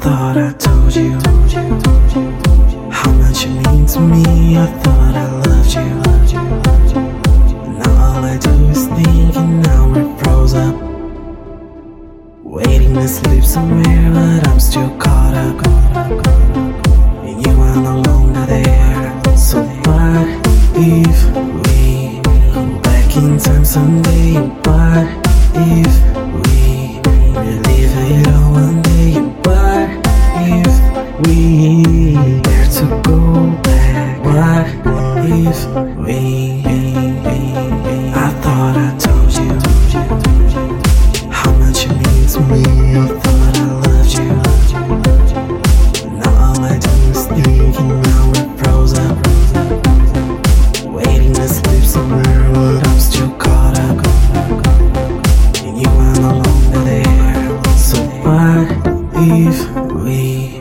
thought I told you how much you mean to me. I thought I loved you. Now all I do is think, and now we're froze up, waiting to sleep somewhere, but I'm still caught up. And you are no longer there. So what if we go back in time someday? What if we relive it all one day? What if we dare to go back? What if we I thought I told you how much you mean to me. I thought I loved you. Now all I do is think, and now we're froze up, waiting to sleep somewhere, but I'm still caught up. And you are no longer there. So what if we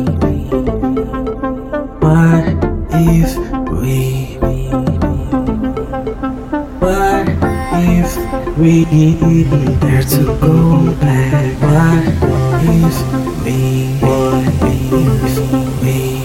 what if we what if we dare to go back? What if we